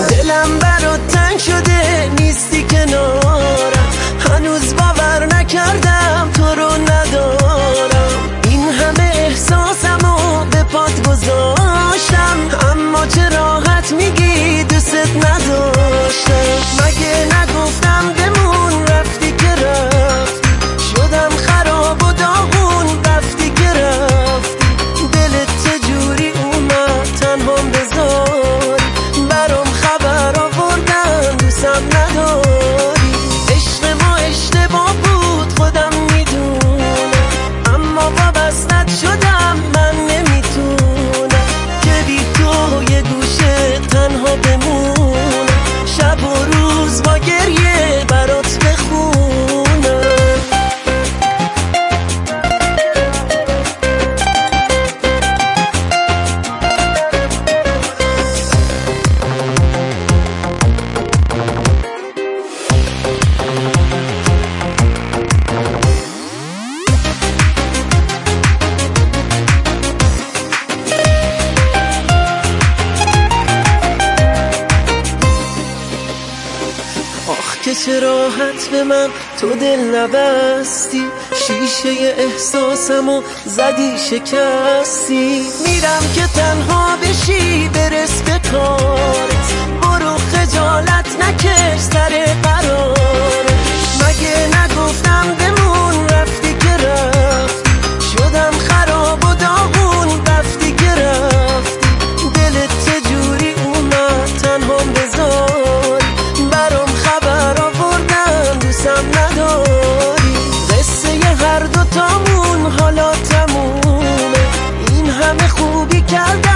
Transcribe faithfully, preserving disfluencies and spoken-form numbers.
دلم برات تنگ شده نیستی کنارم، هنوز باور نکردم تو رو ندارم. این همه احساسمو به پات گذاشتم، اما چه راحت میگی دوست نداشتم. مگه نگفتم بمون رفتی که رفتی، شدم خراب و داغون رفتی که رفتی. دلت چجوری اومد تنهام بذاری، برام خبر آوردن دوستم نداری. عشق ما اشتباه بود خودم میدونم، اما وابستت شدم من نمیتونم که بی تو یه گوشه تنها بمونم، شب و روز با گریه برات بخونم. آخ که چه راحت به من تو دل نبستی، شیشه احساسمو زدی شکستی. میرم که تنها بشی برس به کارت، برو خجالت نکش سر قرارت. مگه نگفتم بمون رفتی که رفتی، شدم خراب و داغون رفتی که رفتی. دلت چجوری اومد تنهام بذاری، برام خبر آوردن دوستم نداری. قصه هر دوتامون حالا تمومه، این همه خوبی کردم